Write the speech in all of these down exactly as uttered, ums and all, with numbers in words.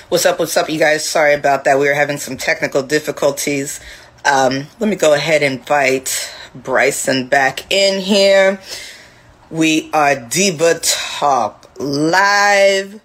What's up, what's up, you guys? Sorry about that. We were having some technical difficulties. Um, let me go ahead and invite Bryson back in here. We are Diva Talk Live.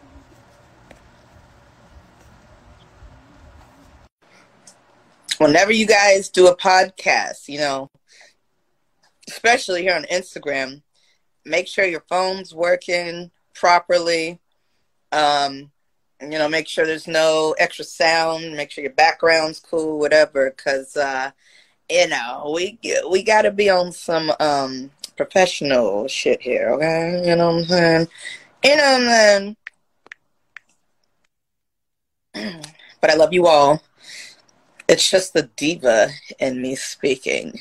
Whenever you guys do a podcast, you know, especially here on Instagram, make sure your phone's working properly. Um, you know, make sure there's no extra sound. Make sure your background's cool, whatever. Because, uh, you know, we we got to be on some um, professional shit here, okay? You know what I'm saying? You know what I'm saying? But I love you all. It's just the diva in me speaking.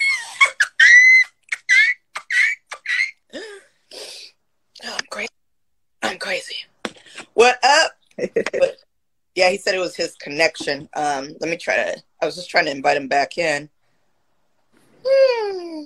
Oh, I'm crazy. I'm crazy. What up? But, yeah, he said it was his connection. Um, let me try to. I was just trying to invite him back in. Hmm.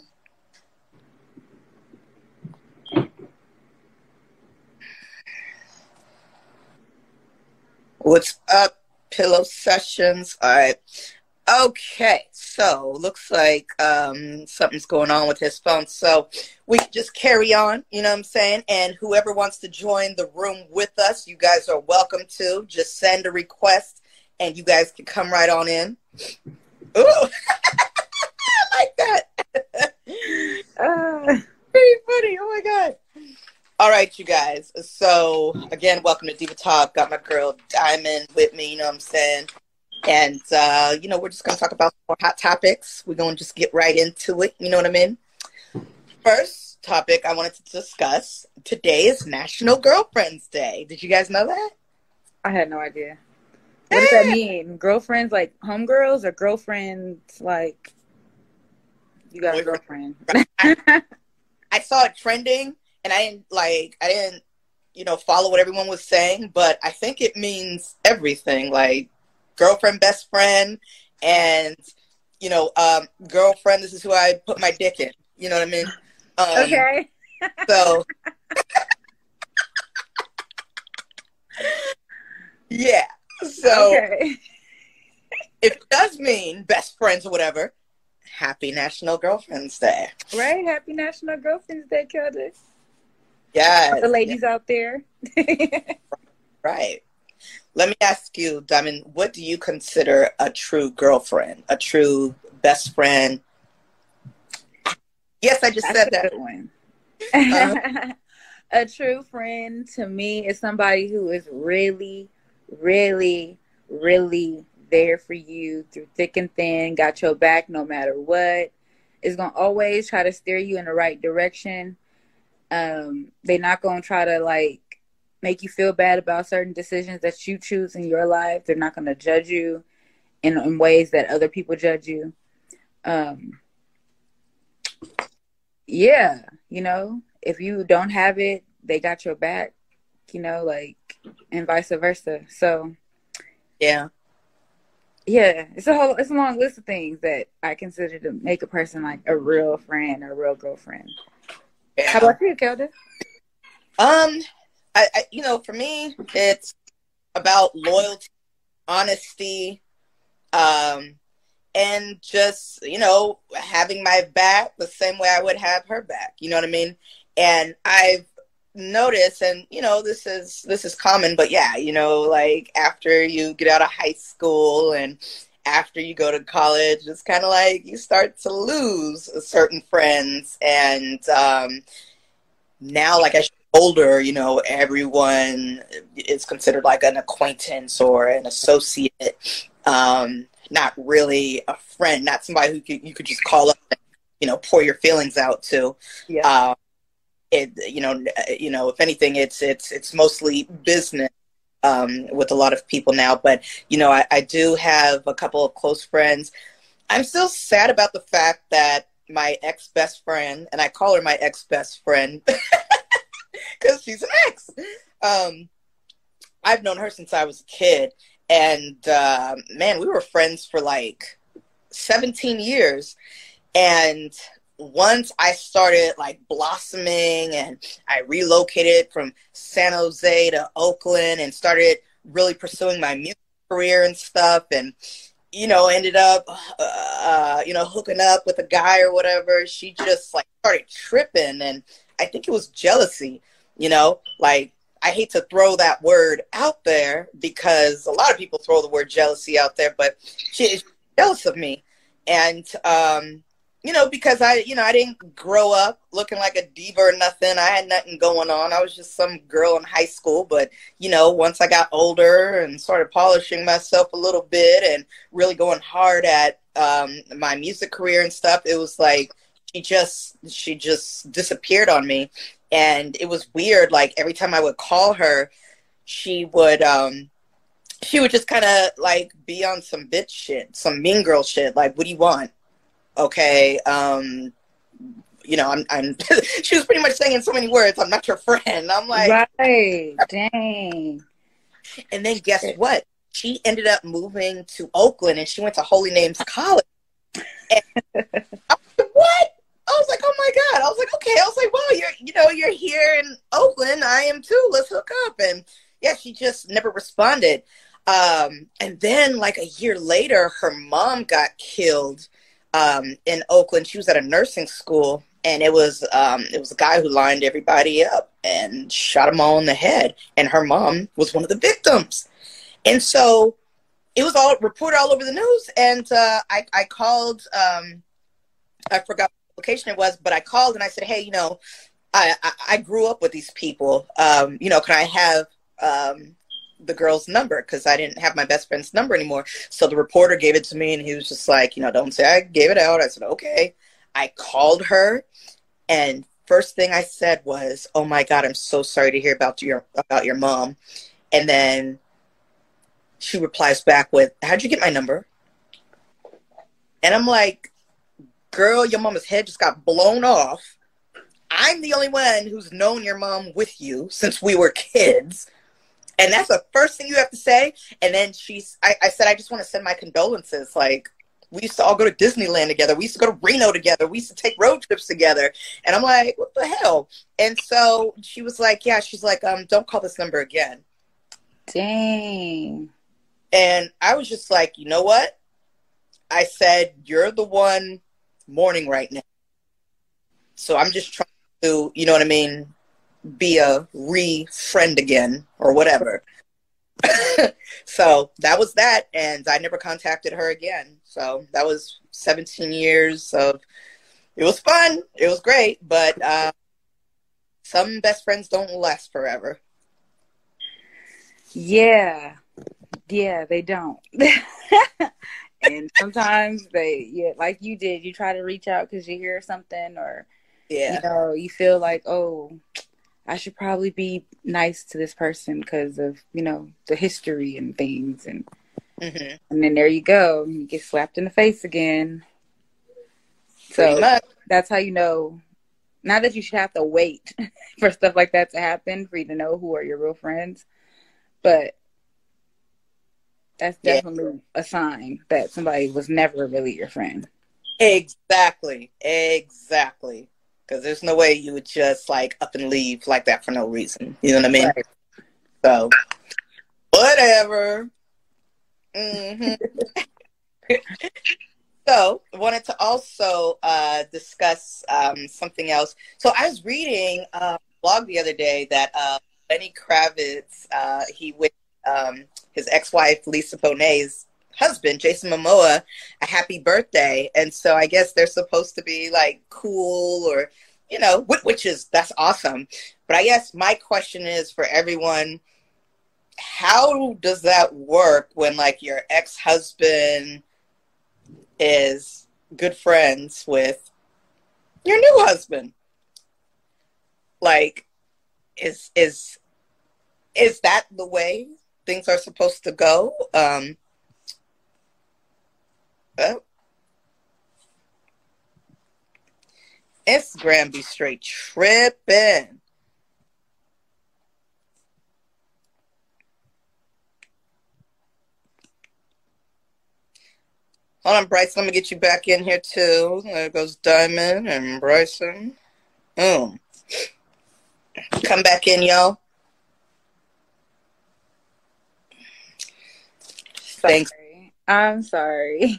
What's up, Pillow Sessions? All right. Okay, so looks like um, something's going on with his phone. So we can just carry on, you know what I'm saying? And whoever wants to join the room with us, you guys are welcome to. Just send a request and you guys can come right on in. Ooh, I like that. uh, pretty funny. Oh my God. All right, you guys. So again, welcome to Diva Talk. Got my girl Diamond with me, you know what I'm saying? And, uh, you know, we're just going to talk about more hot topics. We're going to just get right into it. You know what I mean? First topic I wanted to discuss today is National Girlfriends Day. Did you guys know that? I had no idea. What does that mean? Girlfriends like homegirls or girlfriends like you got a girlfriend? I, I saw it trending and I didn't like, I didn't, you know, follow what everyone was saying, but I think it means everything. Like, girlfriend, best friend, and, you know, um, girlfriend, this is who I put my dick in. You know what I mean? Um, okay. So, yeah. So, okay. if it does mean best friends or whatever, happy National Girlfriends Day. Right? Happy National Girlfriends Day, Kelda. Yes. The ladies yes. out there. Right. Let me ask you, Diamond, what do you consider a true girlfriend? A true best friend? Yes, I just That's said a that. Good one. Uh-huh. A true friend to me is somebody who is really, really, really there for you through thick and thin, got your back no matter what, is going to always try to steer you in the right direction. Um, they're not going to try to, like, make you feel bad about certain decisions that you choose in your life. They're not going to judge you in, in ways that other people judge you. Um, yeah, you know, if you don't have it, they got your back, you know, like, and vice versa. So, yeah. Yeah, it's a whole, it's a long list of things that I consider to make a person like a real friend or a real girlfriend. Yeah. How about you, Kelda? Um, I, I, you know, for me, it's about loyalty, honesty, um, and just, you know, having my back the same way I would have her back. You know what I mean? And I've noticed, and, you know, this is, this is common, but yeah, you know, like after you get out of high school and after you go to college, it's kind of like you start to lose certain friends. And um, now, like, as older, you know, everyone is considered like an acquaintance or an associate, um, not really a friend, not somebody who could, you could just call up and, you know, pour your feelings out to. Yeah. Uh, it, you know, you know, if anything, it's, it's, it's mostly business um, with a lot of people now. But, you know, I, I do have a couple of close friends. I'm still sad about the fact that my ex-best friend, and I call her my ex-best friend, because she's an ex. Um, I've known her since I was a kid. And, uh, man, we were friends for like seventeen years. And once I started like blossoming and I relocated from San Jose to Oakland and started really pursuing my music career and stuff, and you know, ended up, uh, you know, hooking up with a guy or whatever. She just like started tripping, and I think it was jealousy. You know, like I hate to throw that word out there because a lot of people throw the word jealousy out there, but she, she's jealous of me, and um, you know, because I, you know, I didn't grow up looking like a diva or nothing. I had nothing going on. I was just some girl in high school. But, you know, once I got older and started polishing myself a little bit and really going hard at um, my music career and stuff, it was like she just, she just disappeared on me. And it was weird. Like every time I would call her, she would, um, she would just kind of like be on some bitch shit, some mean girl shit. Like, what do you want? Okay, um, you know, I'm, I'm she was pretty much saying in so many words, I'm not your friend. I'm like, right, dang. And then guess what? She ended up moving to Oakland, and she went to Holy Names College. And I was like, what? I was like, oh my God. I was like, okay. I was like, well, you're, you know, you're here in Oakland. I am too. Let's hook up. And yeah, she just never responded. Um, and then like a year later, her mom got killed. Um, in Oakland. She was at a nursing school, and it was um, it was a guy who lined everybody up and shot them all in the head, and her mom was one of the victims. And so it was all reported all over the news, and uh, I, I called, um, I forgot what location it was, but I called and I said, hey, you know, I, I, I grew up with these people. Um, you know, can I have um, the girl's number? Because I didn't have my best friend's number anymore. So the reporter gave it to me, and he was just like, you know, don't say I gave it out. I said, okay. I called her, and first thing I said was, oh my God, I'm so sorry to hear about your about your mom. And then she replies back with, how'd you get my number? And I'm like, girl, your mama's head just got blown off. I'm the only one who's known your mom with you since we were kids. And that's the first thing you have to say. And then she's, I, I said, I just want to send my condolences. Like, we used to all go to Disneyland together. We used to go to Reno together. We used to take road trips together. And I'm like, what the hell? And so she was like, yeah, she's like, um, don't call this number again. Dang. And I was just like, you know what? I said, you're the one mourning right now. So I'm just trying to, you know what I mean, be a re-friend again or whatever. So that was that, and I never contacted her again. So that was seventeen years of, it was fun, it was great, but uh, some best friends don't last forever. Yeah, yeah, they don't. And sometimes they, yeah, like you did, you try to reach out because you hear something, or yeah, you know, you feel like, oh, I should probably be nice to this person because of, you know, the history and things. And mm-hmm. and then there you go. You get slapped in the face again. So that's how you know, not that you should have to wait for stuff like that to happen for you to know who are your real friends, but that's definitely yeah. a sign that somebody was never really your friend. Exactly. Exactly. Because there's no way you would just, like, up and leave like that for no reason. You know what I mean? Right. So, whatever. Mm-hmm. So, I wanted to also uh, discuss um, something else. So, I was reading a blog the other day that uh, Lenny Kravitz, uh, he wished um, his ex-wife, Lisa Bonet's husband, Jason Momoa, a happy birthday. And so I guess they're supposed to be like cool, or, you know, which is, that's awesome. But I guess my question is for everyone, how does that work when like your ex-husband is good friends with your new husband? Like, is, is, is that the way things are supposed to go? Um, Oh. Instagram be straight tripping. Hold on, Bryson. Let me get you back in here too. There goes Diamond and Bryson. Boom. Come back in, y'all. sorry. Thanks. I'm sorry.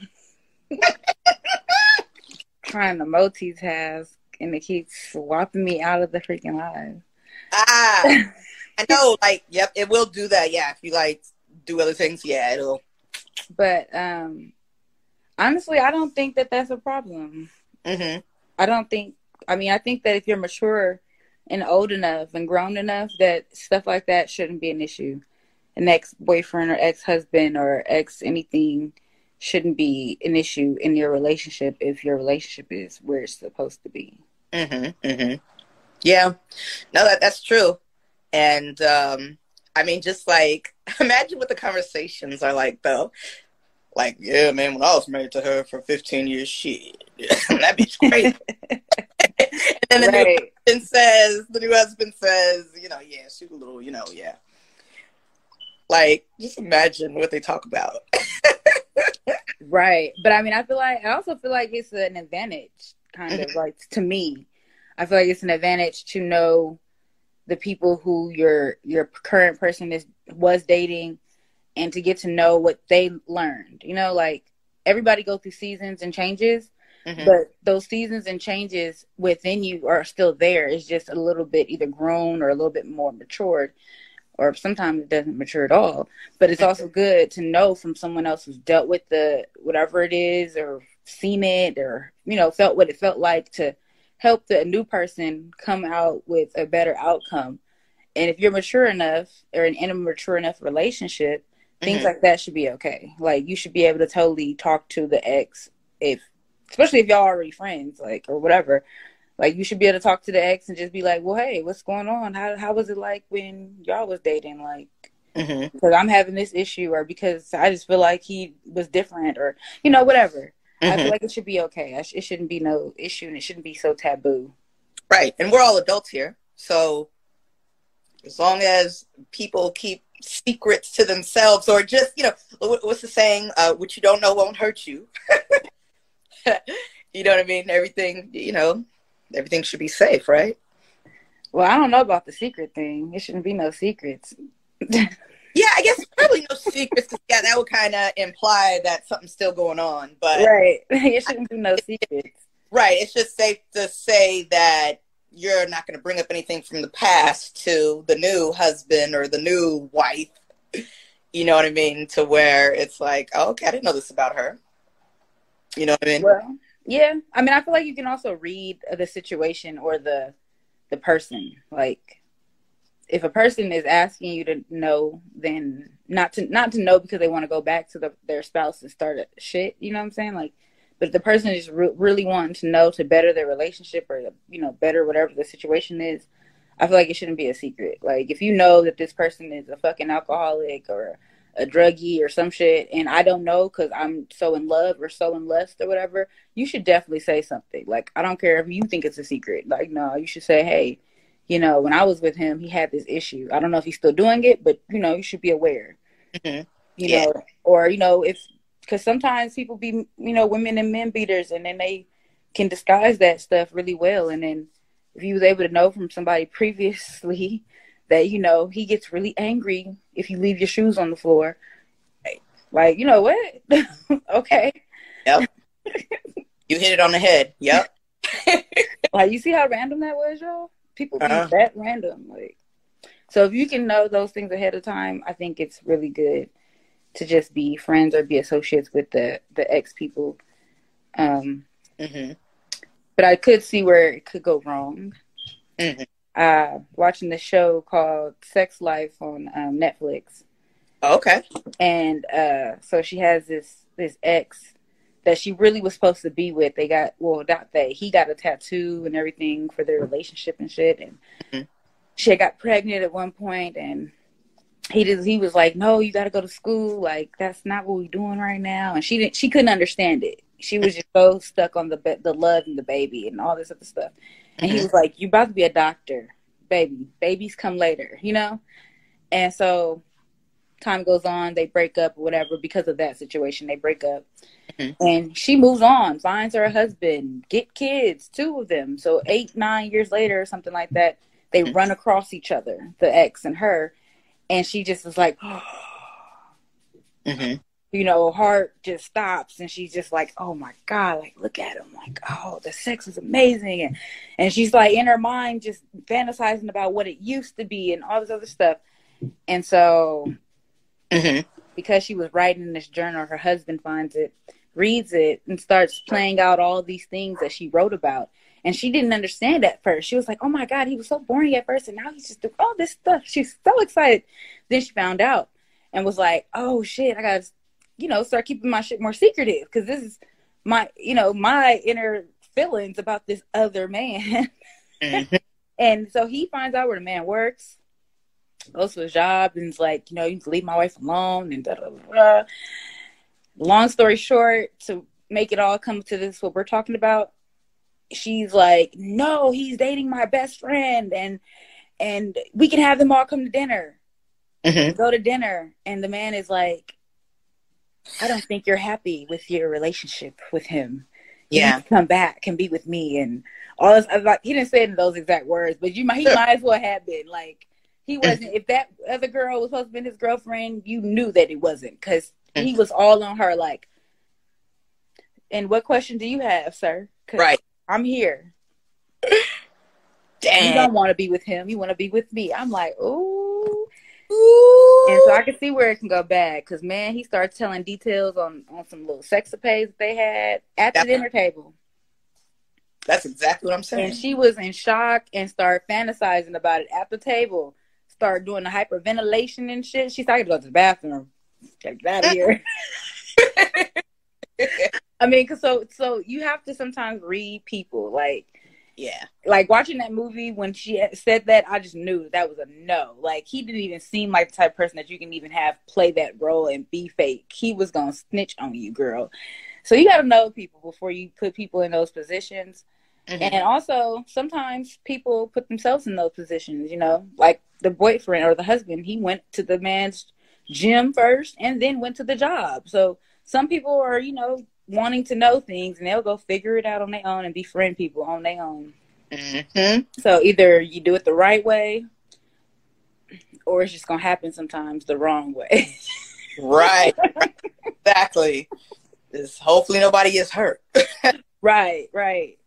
Trying to multitask and it keeps swapping me out of the freaking live. Ah, I know. Like, yep, it will do that. Yeah, if you like do other things, yeah, it'll. But um, honestly, I don't think that that's a problem. Mm-hmm. I don't think. I mean, I think that if you're mature and old enough and grown enough, that stuff like that shouldn't be an issue. An ex-boyfriend or ex-husband or ex anything shouldn't be an issue in your relationship if your relationship is where it's supposed to be. Mm-hmm. Mm-hmm. Yeah. No, that that's true. And um, I mean, just like imagine what the conversations are like, though. Like, yeah, man, when I was married to her for fifteen years, shit, that bitch crazy. And then the right. new husband says, the new husband says, you know, yeah, she's a little, you know, yeah. Like, just imagine what they talk about. Right. But I mean, I feel like, I also feel like it's an advantage, kind of, like, to me. I feel like it's an advantage to know the people who your your current person is was dating and to get to know what they learned. You know, like, everybody goes through seasons and changes, mm-hmm. but those seasons and changes within you are still there. It's just a little bit either grown or a little bit more matured. Or sometimes it doesn't mature at all. But it's also good to know from someone else who's dealt with the whatever it is or seen it or, you know, felt what it felt like to help the new person come out with a better outcome. And if you're mature enough or in a mature enough relationship, things mm-hmm. like that should be okay. Like, you should be able to totally talk to the ex, if, especially if y'all are already friends, like, or whatever. Like, you should be able to talk to the ex and just be like, well, hey, what's going on? How how was it like when y'all was dating? Like, mm-hmm. because I'm having this issue or because I just feel like he was different or, you know, whatever. Mm-hmm. I feel like it should be okay. Sh- it shouldn't be no issue and it shouldn't be so taboo. Right. And we're all adults here. So as long as people keep secrets to themselves or just, you know, what's the saying? Uh, what you don't know won't hurt you. You know what I mean? Everything, you know. Everything should be safe, right? Well, I don't know about the secret thing. It shouldn't be no secrets. Yeah, I guess probably no secrets. Cause, yeah, that would kind of imply that something's still going on. But right, it shouldn't be no secrets. Right, it's just safe to say that you're not going to bring up anything from the past to the new husband or the new wife. You know what I mean? To where it's like, oh, okay, I didn't know this about her. You know what I mean? Well. Yeah, I mean, I feel like you can also read the situation or the the person. Like, if a person is asking you to know, then not to not to know because they want to go back to the, their spouse and start a shit. You know what I'm saying? Like, but if the person is re- really wanting to know to better their relationship or, you know, better whatever the situation is, I feel like it shouldn't be a secret. Like, if you know that this person is a fucking alcoholic or a druggie or some shit, and I don't know because I'm so in love or so in lust or whatever, you should definitely say something. Like, I don't care if you think it's a secret. Like, no, you should say, hey, you know, when I was with him, he had this issue. I don't know if he's still doing it, but, you know, you should be aware. Mm-hmm. You yeah. know, or, you know, if, because sometimes people be, you know, women and men beaters, and then they can disguise that stuff really well. And then if you was able to know from somebody previously that, you know, he gets really angry if you leave your shoes on the floor. Like, you know what? Okay. Yep. You hit it on the head. Yep. Like, you see how random that was, y'all? People be uh-huh. that random. Like, so if you can know those things ahead of time, I think it's really good to just be friends or be associates with the, the ex people. Um, mm-hmm. But I could see where it could go wrong. Mm-hmm. Uh, watching the show called Sex Life on um, Netflix. Okay. And uh, so she has this this ex that she really was supposed to be with. They got, well, not they, he got a tattoo and everything for their relationship and shit. And mm-hmm. she got pregnant at one point, and he did, he was like, no, you got to go to school. Like, that's not what we're doing right now. And she didn't, she couldn't understand it. She was just so stuck on the the love and the baby and all this other stuff. And he was like, you about to be a doctor, baby. Babies come later, you know? And so time goes on, they break up or whatever because of that situation. They break up. Mm-hmm. And she moves on, finds her husband, get kids, two of them. So eight, nine years later or something like that, they mm-hmm. run across each other, the ex and her. And she just was like, oh. Mm-hmm. you know, heart just stops, and she's just like, oh my God, like, look at him, like, oh, the sex is amazing. And, and she's like in her mind just fantasizing about what it used to be and all this other stuff. And so mm-hmm. because she was writing in this journal, her husband finds it, reads it, and starts playing out all these things that she wrote about. And she didn't understand at first. She was like, oh my God, he was so boring at first, and now he's just doing all this stuff. She's so excited. Then she found out and was like, oh shit, I gotta, you know, start keeping my shit more secretive, because this is my, you know, my inner feelings about this other man. Mm-hmm. And so he finds out where the man works, goes to his job, and is like, you know, you can leave my wife alone, and da da da. Long story short, to make it all come to this, what we're talking about, she's like, no, he's dating my best friend, and and we can have them all come to dinner. Mm-hmm. Go to dinner, and the man is like, I don't think you're happy with your relationship with him. You yeah, need to come back and be with me, and all this. I was like, he didn't say it in those exact words, but you might, he might as well have been. Like, he wasn't. If that other girl was supposed to be his girlfriend, you knew that it wasn't, because he was all on her. Like, and what question do you have, sir? Right, I'm here. Damn. You don't want to be with him. You want to be with me. I'm like, ooh. Ooh. And so I can see where it can go bad, because, man, he starts telling details on, on some little sexapades they had at the That's, dinner table. That's exactly what I'm saying. And she was in shock and started fantasizing about it at the table. Started doing the hyperventilation and shit. She started to go to the bathroom. Get out of here. I mean, cause so so you have to sometimes read people. Like, yeah, like watching that movie, when she said that, I just knew that, that was a no. Like, he didn't even seem like the type of person that you can even have play that role and be fake. He was gonna snitch on you, girl. So you got to know people before you put people in those positions. Mm-hmm. And also, sometimes people put themselves in those positions. You know, like the boyfriend or the husband, he went to the man's gym first and then went to the job. So some people are, you know, wanting to know things, and they'll go figure it out on their own and befriend people on their own. Mm-hmm. So either you do it the right way, or it's just gonna happen sometimes the wrong way. Right. Exactly. Just hopefully nobody gets hurt. Right, right.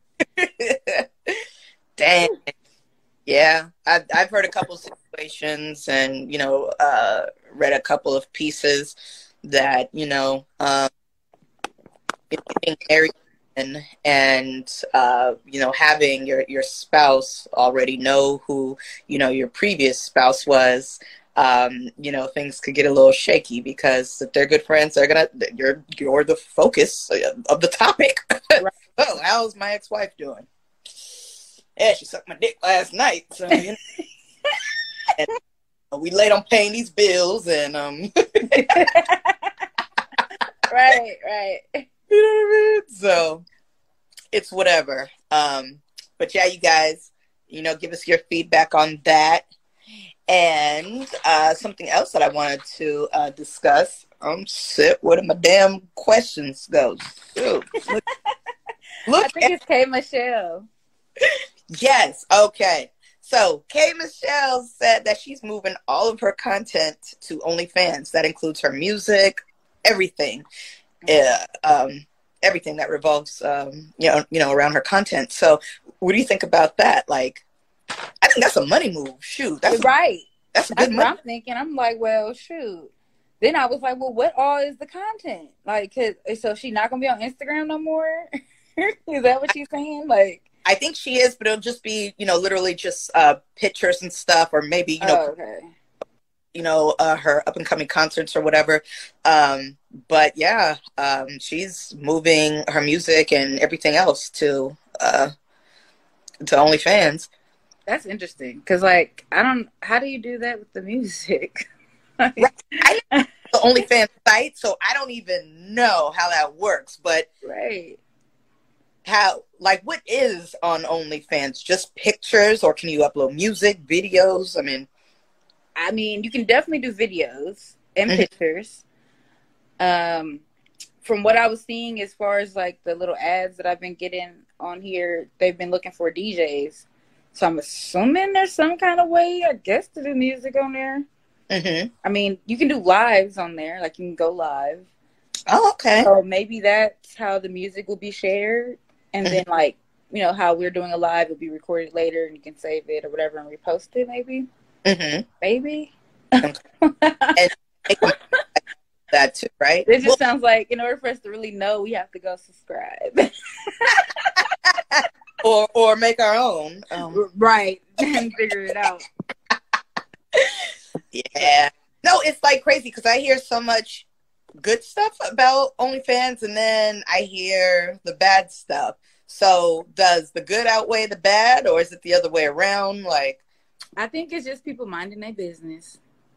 Dang. Yeah, I've, I've heard a couple of situations, and, you know, uh, read a couple of pieces that, you know, um, being married and, and uh, you know, having your, your spouse already know who, you know, your previous spouse was, um, you know, things could get a little shaky, because if they're good friends, they're gonna, you're, you're the focus of the topic. Right. Oh, how's my ex-wife doing? Yeah, she sucked my dick last night. So, you know, and we late on paying these bills, and um, right, right. You know what I mean? So it's whatever. Um, but yeah, you guys, you know, give us your feedback on that. And uh, something else that I wanted to uh, discuss. Um, shit, where did my damn questions go? Shoot, look, look I think at- it's K Michelle. Yes. Okay. So K Michelle said that she's moving all of her content to OnlyFans. That includes her music, everything, uh, um, everything that revolves, um, you know, you know, around her content. So, what do you think about that? Like, I think that's a money move. Shoot, that's right. A, that's a that's good what money. I'm thinking. I'm like, well, shoot. Then I was like, well, what all is the content? Like, cause, so she not gonna be on Instagram no more? Is that what she's saying? Like, I think she is, but it'll just be, you know, literally just uh, pictures and stuff, or maybe, you know, oh, okay. you know, uh, her up and coming concerts or whatever. Um, but yeah, um, she's moving her music and everything else to uh, to OnlyFans. That's interesting, because, like, I don't. How do you do that with the music? Right. I know the OnlyFans site, so I don't even know how that works. But right. How, like, what is on OnlyFans? Just pictures, or can you upload music, videos? I mean, I mean, you can definitely do videos and mm-hmm. pictures. Um, from what I was seeing, as far as like the little ads that I've been getting on here, they've been looking for D Js. So I'm assuming there's some kind of way, I guess, to do music on there. Mm-hmm. I mean, you can do lives on there. Like, you can go live. Oh, okay. So maybe that's how the music will be shared. And then, like, you know, how we're doing a live will be recorded later and you can save it or whatever and repost it, maybe. Mm-hmm. Maybe. Okay. And that too, right? It just Well, sounds like in order for us to really know, we have to go subscribe. or or make our own. Um, right. And figure it out. Yeah. No, it's like crazy because I hear so much good stuff about OnlyFans and then I hear the bad stuff. So does the good outweigh the bad or is it the other way around? Like, I think it's just people minding their business.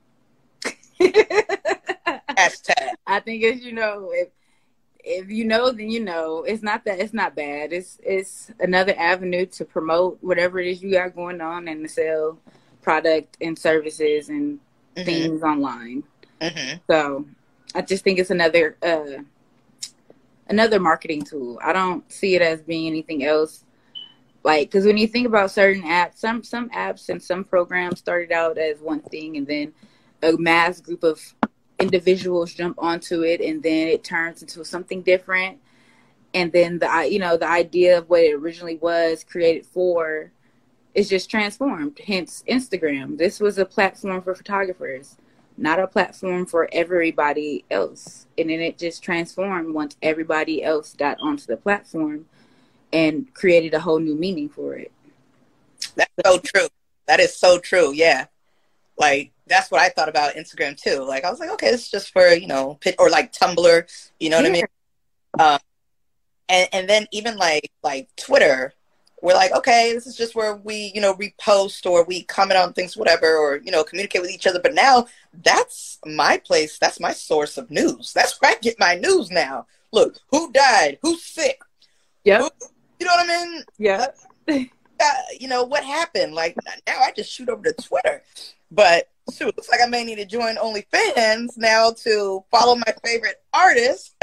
hashtag. I think it's, you know, if if you know, then you know. It's not that it's not bad. It's it's another avenue to promote whatever it is you got going on and to sell product and services and mm-hmm. things online. Mm-hmm. So I just think it's another uh, another marketing tool. I don't see it as being anything else. Like, because when you think about certain apps, some some apps and some programs started out as one thing, and then a mass group of individuals jump onto it, and then it turns into something different. And then the you know the idea of what it originally was created for is just transformed. Hence, Instagram. This was a platform for photographers, not a platform for everybody else. And then it just transformed once everybody else got onto the platform and created a whole new meaning for it. That's so true. That is so true. Yeah. Like, that's what I thought about Instagram too. Like, I was like, okay, this is just for, you know, or like Tumblr, you know what yeah. I mean? Um, and, and then even like, like Twitter, we're like, okay, this is just where we, you know, repost or we comment on things, whatever, or, you know, communicate with each other. But now that's my place. That's my source of news. That's where I get my news now. Look, who died? Who's sick? Yeah. You know what I mean? Yeah. Uh, you know, what happened? Like, now I just shoot over to Twitter. But, shoot, looks like I may need to join OnlyFans now to follow my favorite artists.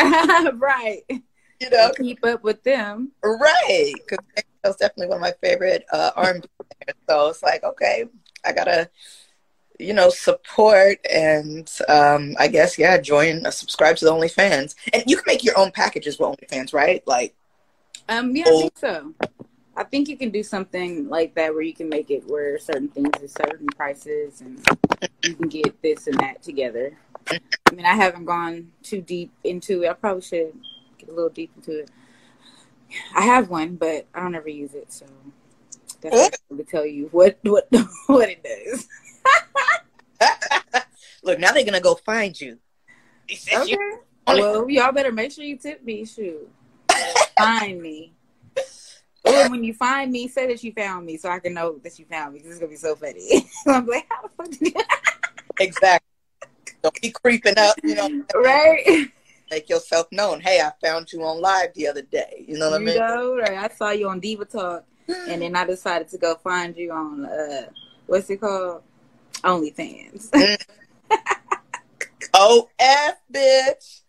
Right. You know, and keep up with them. Right. Because that's definitely one of my favorite uh, R and B players. So it's like, okay, I got to, you know, support and um, I guess, yeah, join, uh, subscribe to the OnlyFans. And you can make your own packages with OnlyFans, right? Like, um, yeah, I think so. I think you can do something like that where you can make it where certain things are certain prices and you can get this and that together. I mean, I haven't gone too deep into it. I probably should get a little deep into it. I have one, but I don't ever use it, so that's why I to tell you what what what it does. Look, now they're gonna go find you. Okay. Well, y'all better make sure you tip me. Shoot, find me. Or when you find me, say that you found me so I can know that you found me because it's going to be so funny. I'm like, how the fuck did you... Exactly. Don't be creeping up, you know. Right? Make yourself known. Hey, I found you on live the other day. You know what you I mean? Know, right? I saw you on Diva Talk, and then I decided to go find you on, uh, what's it called? OnlyFans. O F, bitch.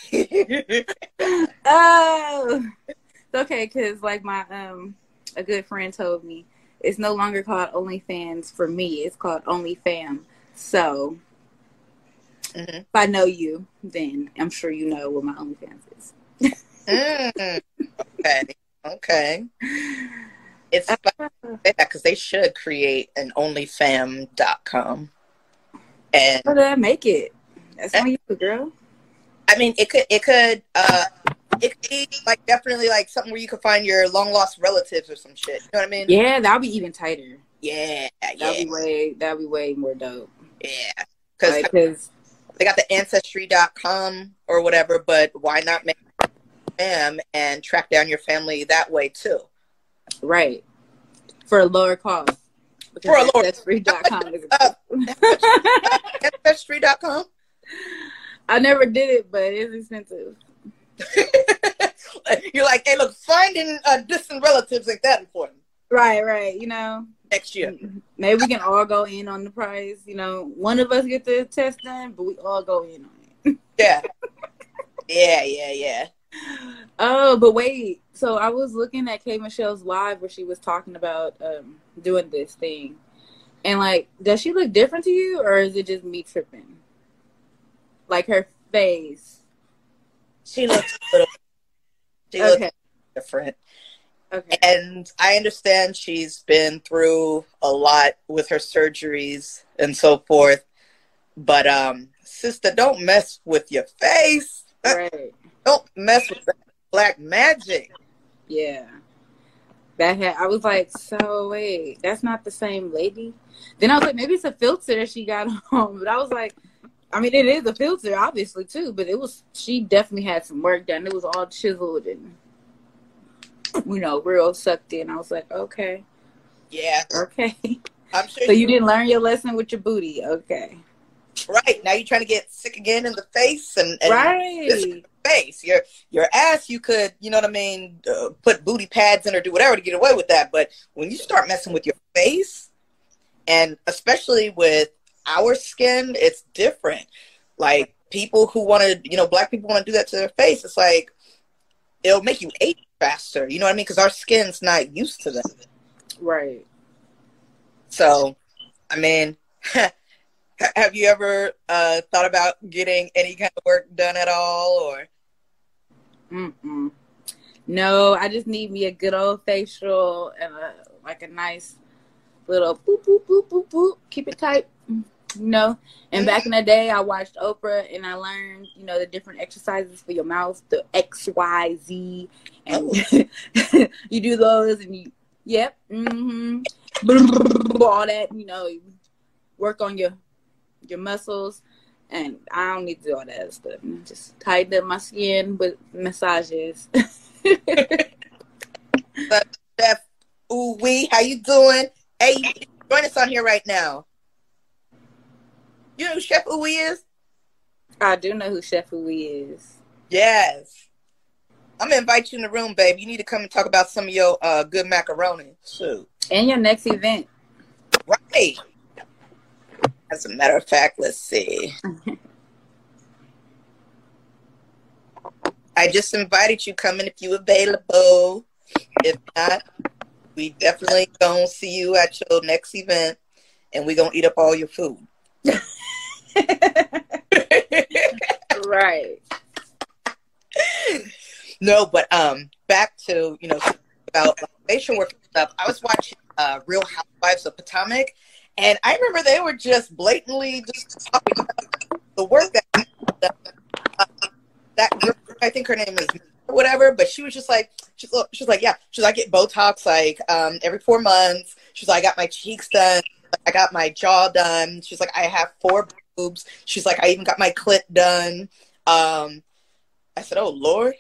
Oh... Okay, because like my um a good friend told me, it's no longer called OnlyFans for me. It's called OnlyFam. So mm-hmm. if I know you, then I'm sure you know what my OnlyFans is. mm, okay, okay. It's funny because they should create an OnlyFam dot com. And how did I make it? That's on you, girl. I mean, it could, it could, uh. It could be like definitely like something where you could find your long lost relatives or some shit. You know what I mean? Yeah, that'll be even tighter. Yeah, yeah. That'll be way that'll be way more dope. Yeah, because like, they got the ancestry dot com or whatever, but why not make them and track down your family that way too? Right, for a lower cost. For a lower ancestry dot com is uh, ancestry dot com. I never did it, but it's expensive. You're like, hey, look, finding uh, distant relatives ain't that important. Right, right. You know, next year, maybe we can all go in on the price. You know, one of us get the test done, but we all go in on it. Yeah, yeah, yeah, yeah. Oh, but wait. So I was looking at K Michelle's live where she was talking about um, doing this thing, and like, does she look different to you, or is it just me tripping? Like her face. She looks a little. She Okay. looks different. Okay. And I understand she's been through a lot with her surgeries and so forth. But um, sister, don't mess with your face. Right. Don't mess with that black magic. Yeah. That had, I was like, so wait, that's not the same lady. Then I was like, maybe it's a filter that she got on. But I was like, I mean, it is a filter, obviously, too. But it was, she definitely had some work done. It was all chiseled and, you know, real sucked in. I was like, okay. Yeah. Okay. I'm sure. So you didn't learn your lesson with your booty. Okay. Right. Now you're trying to get sick again in the face. and, and Right. This face. Your, your ass, you could, you know what I mean, uh, put booty pads in or do whatever to get away with that. But when you start messing with your face, and especially with our skin, it's different. Like people who want to, you know, black people want to do that to their face. It's like, it'll make you age faster. You know what I mean? Because our skin's not used to that. Right. So, I mean, have you ever uh, thought about getting any kind of work done at all, or? Mm-mm. No, I just need me a good old facial and a, like a nice little boop, boop, boop, boop, boop. Keep it tight, you know. And back in the day, I watched Oprah and I learned, you know, the different exercises for your mouth, the X, Y, Z. And oh. You do those and you, yep, mm-hmm. all that, you know, you work on your your muscles. And I don't need to do all that stuff. Just tighten up my skin with massages. Chef Ooh Wee, how you doing? Hey, join us on here right now. You know who Chef Ooh Wee is? I do know who Chef Ooh Wee is. Yes. I'm gonna invite you in the room, babe. You need to come and talk about some of your uh, good macaroni. Shoot. And your next event. Right. As a matter of fact, let's see. I just invited you. Come in if you available. If not, we definitely gonna see you at your next event, and we gonna eat up all your food. Right. No, but um, back to, you know, about like, facial work and stuff. I was watching uh, Real Housewives of Potomac, and I remember they were just blatantly just talking about the work that uh, that girl, I think her name is or whatever, but she was just like, she's she's like, yeah, she's like, I get Botox like um every four months. She's like, I got my cheeks done, I got my jaw done. She's like, I have four boobs. She's like, I even got my clit done. Um, I said, oh Lord.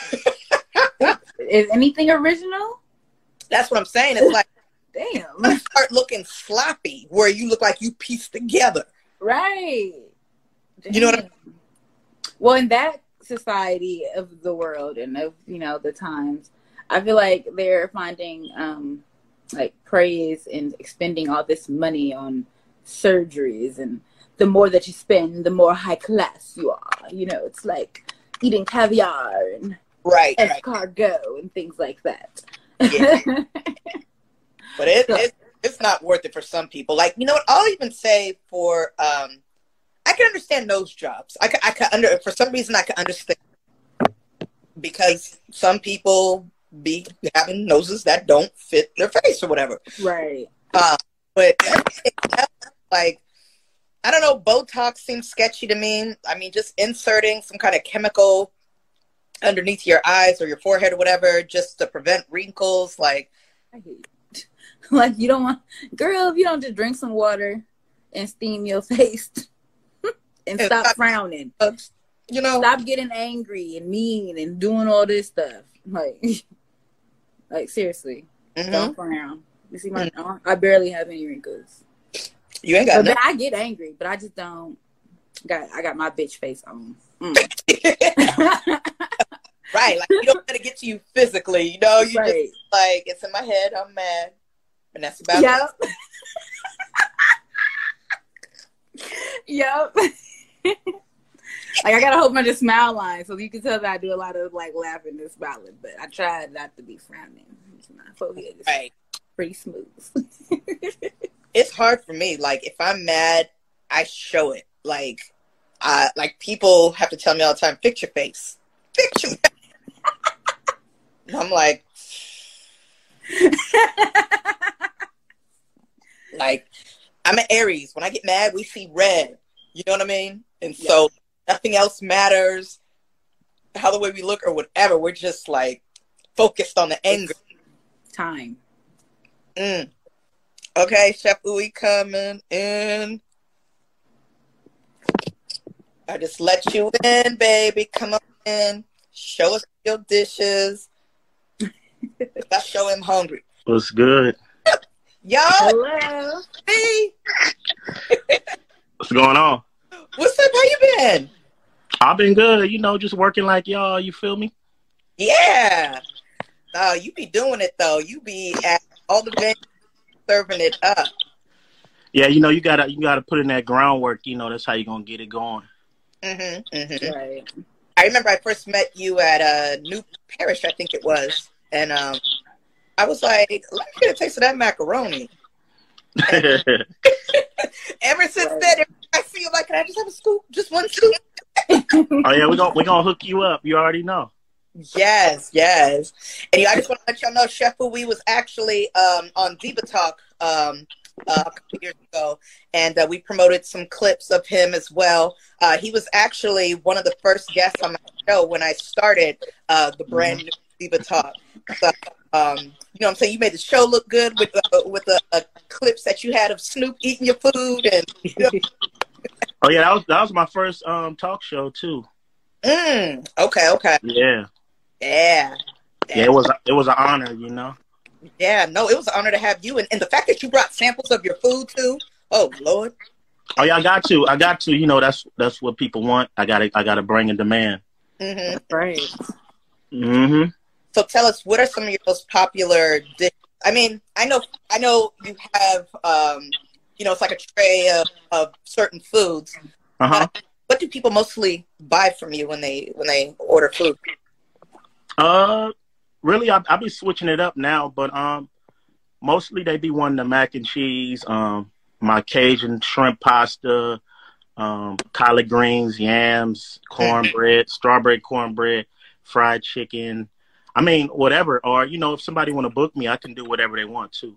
Is anything original? That's what I'm saying. It's like, damn, you start looking sloppy where you look like you pieced together. Right. Damn. You know what I mean? Well, in that society of the world and of, you know, the times, I feel like they're finding um like praise and expending all this money on surgeries, and the more that you spend, the more high class you are. You know, it's like eating caviar and right, escargot right. and things like that. Yeah. But it, so, it it's not worth it for some people. Like, you know what? I'll even say for um, I can understand nose jobs. I can, I can under for some reason I can understand, because some people be having noses that don't fit their face or whatever. Right. Uh, but like, I don't know, Botox seems sketchy to me. I mean, just inserting some kind of chemical underneath your eyes or your forehead or whatever, just to prevent wrinkles. Like, I hate it. Like, you don't want, girl, if you don't just drink some water and steam your face and stop not, frowning, uh, you know, stop getting angry and mean and doing all this stuff. Like, like seriously, mm-hmm. Don't frown. You see my, mm-hmm. I barely have any wrinkles. You ain't got. But I get angry, but I just don't. Got I got my bitch face on. Mm. Right, like you don't let it get to you physically. You know, you right. just like, it's in my head. I'm mad, and that's about yep. it. Yep. Like, I got a whole bunch of smile lines, so you can tell that I do a lot of like laughing and smiling, but I try not to be frowning. My forehead is right. pretty smooth. It's hard for me. Like, if I'm mad, I show it. Like, uh, like people have to tell me all the time, fix your face. picture. And I'm like, like, I'm an Aries. When I get mad, we see red. You know what I mean? And yeah. So nothing else matters. How the way we look or whatever. We're just like focused on the anger. Time. Mm. Okay, Chef Uwe coming in. I just let you in, baby. Come on in. Show us your dishes. I show him hungry. What's good? Yo. Hello. Hey. What's going on? What's up? How you been? I've been good. You know, just working like y'all. You feel me? Yeah. No, you be doing it, though. You be at all the venues serving it up. Yeah, you know, you gotta you gotta put in that groundwork. You know, that's how you're gonna get it going. Mm-hmm, mm-hmm. Right. I remember I first met you at uh, New Parish, I think it was. And um, I was like, let me get a taste of that macaroni. And ever since right. then, I see you like, can I just have a scoop? Just one scoop? Oh, yeah, we're going we gonna hook you up. You already know. Yes, yes. And yeah, I just want to let y'all know, Chef Uwe was actually um, on Diva Talk um, uh, a couple years ago, and uh, we promoted some clips of him as well. Uh, he was actually one of the first guests on my show when I started uh, the brand new Diva Talk. So, um, you know what I'm saying? You made the show look good with uh, with the uh, clips that you had of Snoop eating your food. And you know. Oh, yeah, that was, that was my first um, talk show, too. Mm, okay, okay. Yeah. Yeah. Yeah, it was, it was an honor, you know? Yeah, no, it was an honor to have you. And, and the fact that you brought samples of your food, too. Oh, Lord. Oh, yeah, I got to. I got to. You know, that's that's what people want. I got to I gotta bring a demand. Mm-hmm. Right. Mm-hmm. So tell us, what are some of your most popular dishes? I mean, I know I know you have, um, you know, it's like a tray of, of certain foods. Uh-huh. Uh, what do people mostly buy from you when they when they order food? Uh, really, I I be switching it up now, but um, mostly they be wanting the mac and cheese, um, my Cajun shrimp pasta, um, collard greens, yams, cornbread, mm-hmm. strawberry cornbread, fried chicken. I mean, whatever. Or, you know, if somebody want to book me, I can do whatever they want to.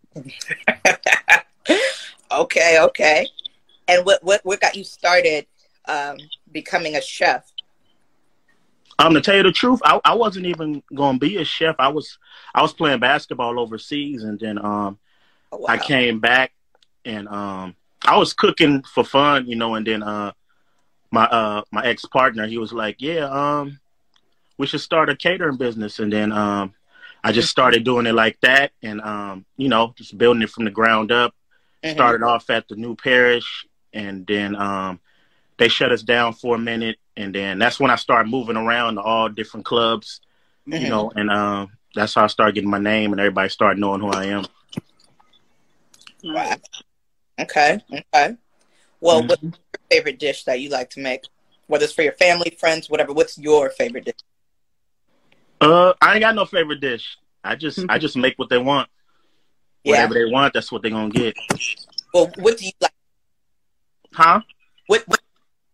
Okay, okay. And what, what, what got you started um, becoming a chef? Um, to tell you the truth, I, I wasn't even going to be a chef. I was I was playing basketball overseas, and then um, oh, wow. I came back, and um, I was cooking for fun, you know, and then uh, my uh, my ex-partner, he was like, yeah, um, we should start a catering business. And then um, I just started doing it like that, and, um, you know, just building it from the ground up. Mm-hmm. Started off at the New Parish, and then um, they shut us down for a minute. And then that's when I started moving around to all different clubs, mm-hmm. you know, and um, that's how I started getting my name, and everybody started knowing who I am. Wow. Okay, okay. Well, mm-hmm. what's your favorite dish that you like to make? Whether it's for your family, friends, whatever, what's your favorite dish? Uh, I ain't got no favorite dish. I just mm-hmm. I just make what they want. Whatever yeah. they want, that's what they're going to get. Well, what do you like? Huh? What, what?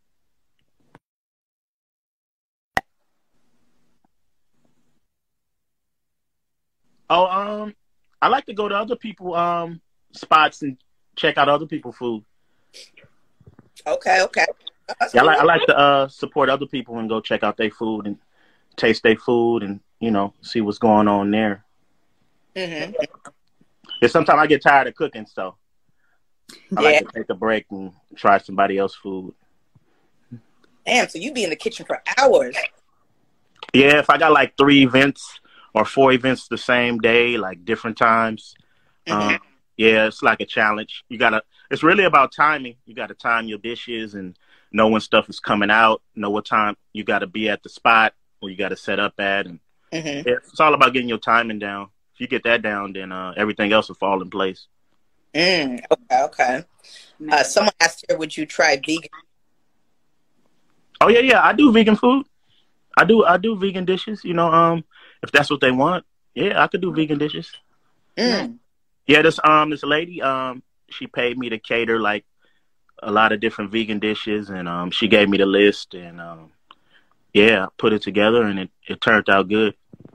Oh, um, I like to go to other people um spots and check out other people's food. Okay, okay. Yeah, I like I like to uh support other people and go check out their food and taste their food and, you know, see what's going on there. Mm-hmm. Yeah, sometimes I get tired of cooking, so I yeah. like to take a break and try somebody else's food. Damn, so you be in the kitchen for hours. Yeah, if I got like three events or four events the same day, like different times, mm-hmm. um, yeah, it's like a challenge. You gotta. It's really about timing. You gotta time your dishes and know when stuff is coming out. Know what time you gotta be at the spot where you gotta set up at, and mm-hmm. yeah, it's all about getting your timing down. If you get that down, then uh, everything else will fall in place. Mm, okay, okay. Uh, someone asked here, would you try vegan? Oh yeah, yeah. I do vegan food. I do. I do vegan dishes. You know, um, if that's what they want, yeah, I could do vegan dishes. Mm. Yeah, this um, this lady, um, she paid me to cater like a lot of different vegan dishes, and um, she gave me the list, and um, yeah, put it together and it, it turned out good.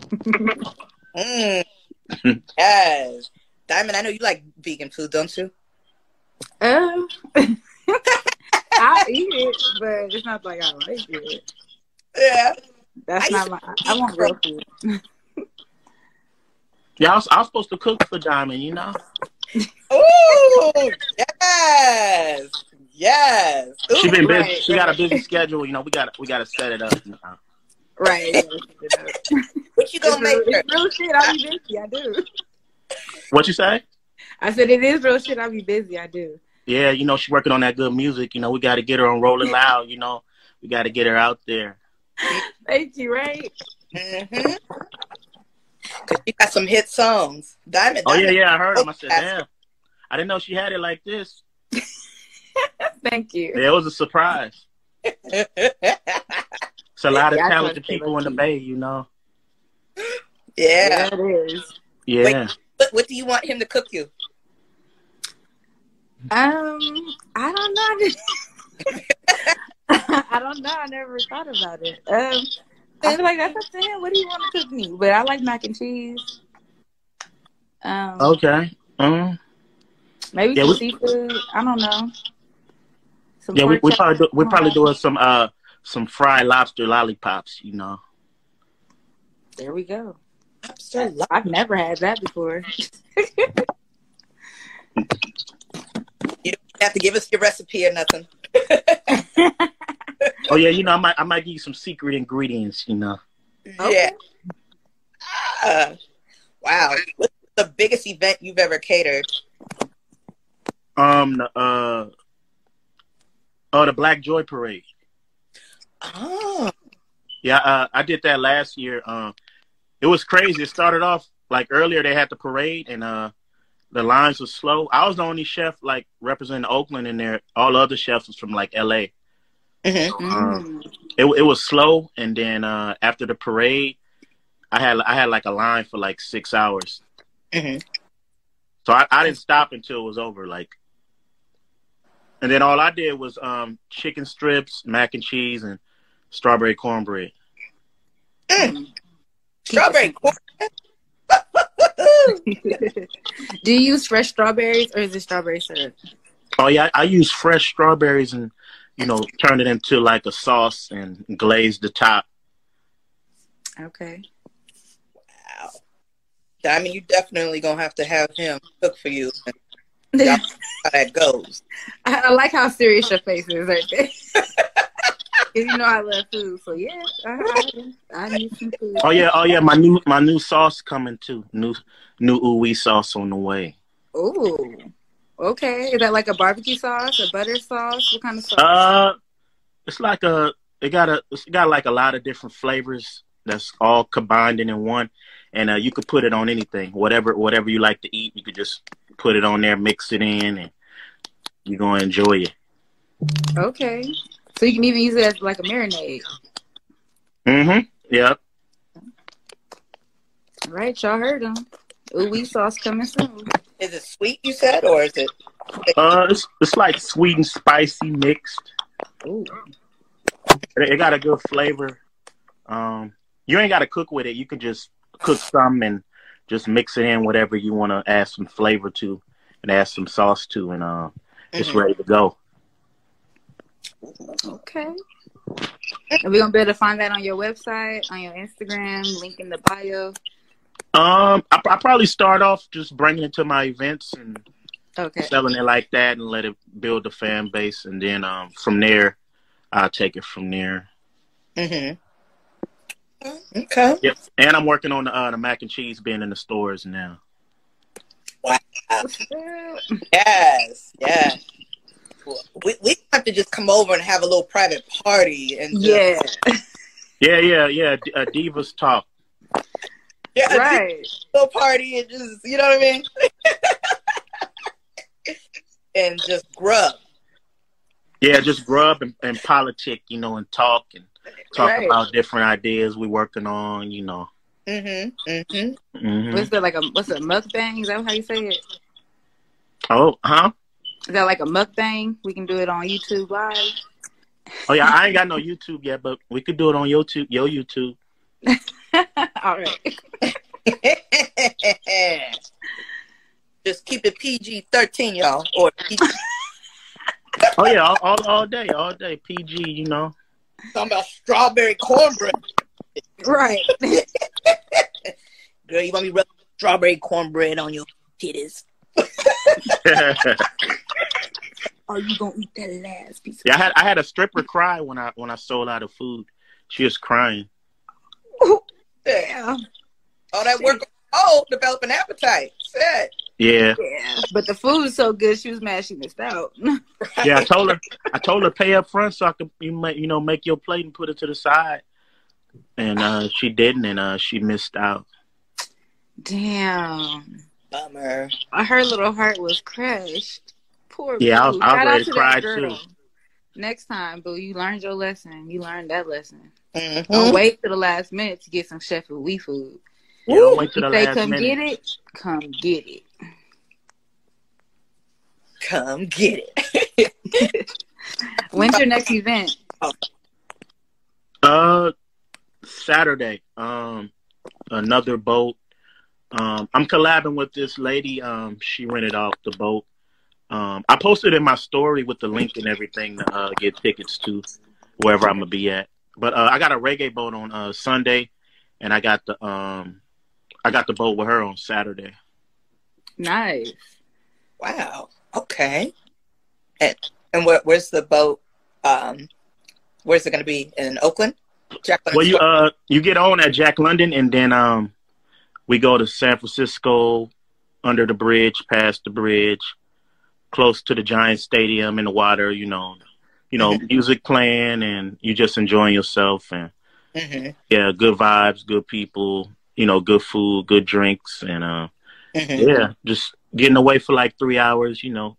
mm, yes. Diamond, I know you like vegan food, don't you? Um, I'll eat it, but it's not like I like it. Yeah. That's I not my, I want real food. Yeah, I was, I was supposed to cook for Diamond, you know? Oh, yes. Yes. Ooh, She been busy. Right, she right. got a busy schedule. You know, we got we got to set it up. You know? Right. what you gonna It's make real, her? it's real shit. I'll be busy. I do. What you say? I said it is real shit. I'll be busy. I do. Yeah, you know, she's working on that good music. You know, we got to get her on Rolling Loud. You know, we got to get her out there. Thank you. Right. Mm-hmm. Cause she got some hit songs. Diamond. Oh, Diamond. yeah, yeah, I heard him. I said, damn. I didn't know she had it like this. Thank you. Yeah, it was a surprise. It's a lot of Yeah, I talented tried to say people in the lucky. Bay, you know. Yeah. Yeah, it is. Yeah. Wait, what, what do you want him to cook you? Um, I don't know. I don't know. I never thought about it. Um, I feel like that's up to him. What do you want to cook me? But I like mac and cheese. Um, Okay. Um, maybe yeah, some we- seafood. I don't know. Some yeah, we, pork we chop. probably do, we're I probably don't know. doing some uh some fried lobster lollipops, you know. There we go. Lobster, lo- I've never had that before. You don't have to give us your recipe or nothing. Oh yeah, you know, I might I might give you some secret ingredients, you know. Yeah. Ah, wow. What's the biggest event you've ever catered? Um, the, uh, oh, the Black Joy Parade. Oh. Yeah, uh, I did that last year. Um, it was crazy. It started off like earlier. They had the parade, and uh, the lines were slow. I was the only chef like representing Oakland in there. All the other chefs was from like L A. Mm-hmm. Um, it it was slow, and then uh, after the parade, I had I had like a line for like six hours. Mm-hmm. So I, I didn't stop until it was over. Like, and then all I did was um, chicken strips, mac and cheese, and strawberry cornbread. Mm. Strawberry corn. Do you use fresh strawberries or is it strawberry syrup? Oh yeah, I, I use fresh strawberries and you know turn it into like a sauce and glaze the top. Okay. Wow. I mean, you definitely gonna have to have him cook for you. Y'all know how that goes. I, I like how serious your face is right there. Because you know I love food, so yeah, I, I need some food. Oh yeah, oh yeah, my new my new sauce coming too. New new ooh wee sauce on the way. Ooh, okay. Is that like a barbecue sauce, a butter sauce? What kind of sauce? Uh, it's like a it got a it's got like a lot of different flavors that's all combined in one, and uh, you could put it on anything, whatever whatever you like to eat. You could just put it on there, mix it in, and you're gonna enjoy it. Okay, so you can even use it as like a marinade. Mm-hmm. Yep. All right, y'all heard them. Ooh wee sauce coming soon. Is it sweet, you said, or is it? Uh, it's it's like sweet and spicy mixed. Ooh. It, it got a good flavor. Um, you ain't got to cook with it. You can just cook some and just mix it in whatever you want to add some flavor to, and add some sauce to, and uh, it's Mm-hmm. ready to go. Okay. Are we gonna be able to find that on your website, on your Instagram, link in the bio? Um, I I probably start off just bringing it to my events and Okay. selling it like that, and let it build a fan base, and then um from there, I'll take it from there. Mm-hmm. Okay. Yep. And I'm working on the uh, the mac and cheese being in the stores now. Wow. Yes. Yes. We we have to just come over and have a little private party and just, Yeah. Yeah, yeah, yeah. D- uh, Divas talk. yeah, Right. just a little party and just you know what I mean, and just grub. Yeah, just grub and, and politic, you know, and talk and talk Right. about different ideas we working on, you know. Mm-hmm. Mm-hmm. hmm What's that like a what's a mukbang? Is that how you say it? Oh, huh? Is that like a mukbang? We can do it on YouTube live. Oh yeah, I ain't got no YouTube yet, but we could do it on YouTube. Yo, YouTube. All right. Just keep it P G thirteen, y'all. Or P G. Oh yeah, all, all all day, all day. P G, you know. Talking about strawberry cornbread. Right. Girl, you want me to rub strawberry cornbread on your titties? Are you gonna eat that last piece? Yeah, I had I had a stripper cry when I when I sold out of food. She was crying. Yeah. All that work. Oh, develop an appetite. Said. Yeah. Yeah. But the food is so good, she was mad she missed out. Right. Yeah, I told her I told her pay up front so I could you make you know make your plate and put it to the side. And uh, she didn't, and uh, she missed out. Damn. Bummer. Her little heart was crushed. Poor yeah, Boo. I was, I was ready to, to cry too. Next time, Boo, you learned your lesson. You learned that lesson. Mm-hmm. Don't wait to the last minute to get some Chef Ooey food. Yeah, don't wait to the if they last come minute. get it, come get it. Come get it. When's your next event? Uh, Saturday. Um, another boat. Um, I'm collabing with this lady. Um, she rented off the boat. Um, I posted in my story with the link and everything to uh, get tickets to wherever I'm gonna be at. But uh, I got a reggae boat on uh, Sunday, and I got the um, I got the boat with her on Saturday. Nice. Wow. Okay. And and where, where's the boat? Um, where's it gonna be in Oakland? Jack London. Well, you uh, you get on at Jack London, and then um, we go to San Francisco, under the bridge, past the bridge, close to the Giant Stadium in the water. You know, you know, mm-hmm. music playing, and you just enjoying yourself, and mm-hmm. yeah, good vibes, good people. You know, good food, good drinks, and uh, mm-hmm. yeah, just getting away for like three hours. You know.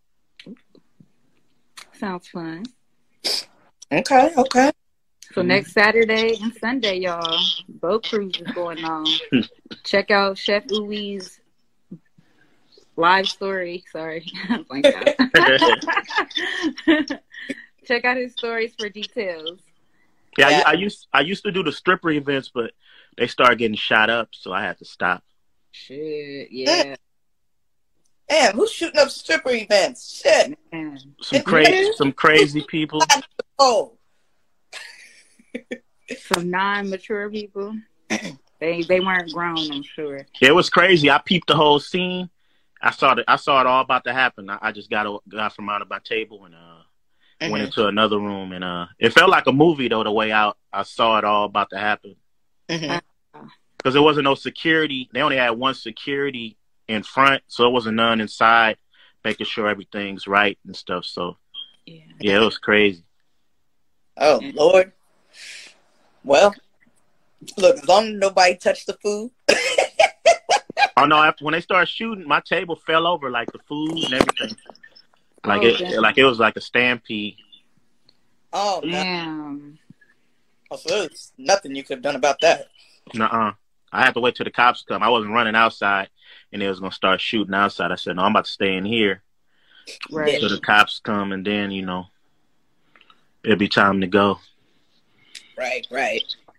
Sounds fun. Okay. Okay. So next Saturday and Sunday, y'all, boat cruise is going on. Check out Chef Ooey's live story. Sorry. Check out his stories for details. Yeah, yeah. I, I used I used to do the stripper events, but they started getting shot up, so I had to stop. Shit, yeah. Damn, who's shooting up stripper events? Shit. Man. Some crazy, some crazy people. Oh. Some non-mature people. They they weren't grown, I'm sure. It was crazy. I peeped the whole scene. I saw it. I saw it all about to happen. I, I just got got from out of my table and uh mm-hmm. went into another room, and uh it felt like a movie though. The way out, I saw it all about to happen. Because mm-hmm. there wasn't no security. They only had one security in front, so it wasn't none inside, making sure everything's right and stuff. So yeah, yeah, it was crazy. Oh Lord. Well, look, as long as nobody touched the food. Oh no! After when they started shooting, my table fell over, like the food and everything. Like oh, it, damn. like it was like a stampede. Oh damn! Oh, so there's nothing you could have done about that. Nuh-uh. I had to wait till the cops come. I wasn't running outside, and they was gonna start shooting outside. I said, "No, I'm about to stay in here." Right. So the cops come, and then you know, it'll be time to go. Right, right.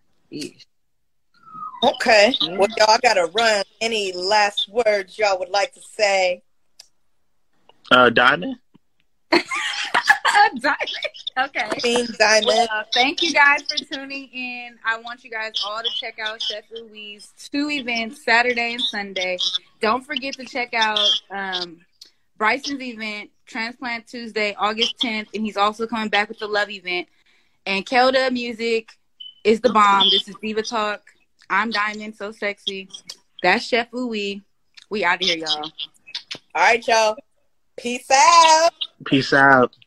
Okay. Yeah. Well, y'all gotta run. Any last words y'all would like to say? Uh, Diamond? Diamond. Okay. Team Diamond. Well, thank you guys for tuning in. I want you guys all to check out Chef Ooey's two events, Saturday and Sunday. Don't forget to check out um, Bryson's event, Transplant Tuesday, August tenth, and he's also coming back with the Love event. And Kelda Music is the bomb. This is Diva Talk. I'm Diamond, so sexy. That's Chef Ooey. We out of here, y'all. All right, y'all. Peace out. Peace out.